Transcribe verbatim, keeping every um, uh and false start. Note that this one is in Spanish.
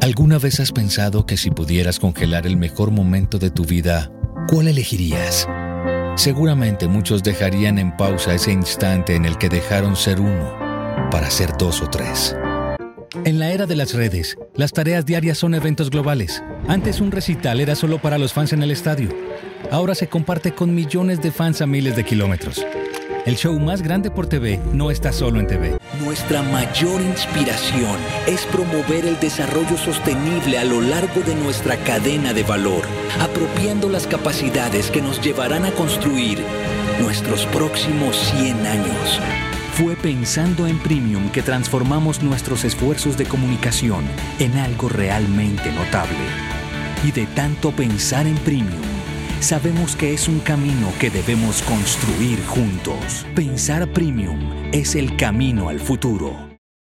¿Alguna vez has pensado que si pudieras congelar el mejor momento de tu vida, cuál elegirías? Seguramente muchos dejarían en pausa ese instante en el que dejaron ser uno para ser dos o tres. En la era de las redes, las tareas diarias son eventos globales. Antes un recital era solo para los fans en el estadio. Ahora se comparte con millones de fans a miles de kilómetros. El show más grande por T V no está solo en T V. Nuestra mayor inspiración es promover el desarrollo sostenible a lo largo de nuestra cadena de valor, apropiando las capacidades que nos llevarán a construir nuestros próximos cien años. Fue pensando en Premium que transformamos nuestros esfuerzos de comunicación en algo realmente notable. Y de tanto pensar en Premium, sabemos que es un camino que debemos construir juntos. Pensar Premium es el camino al futuro.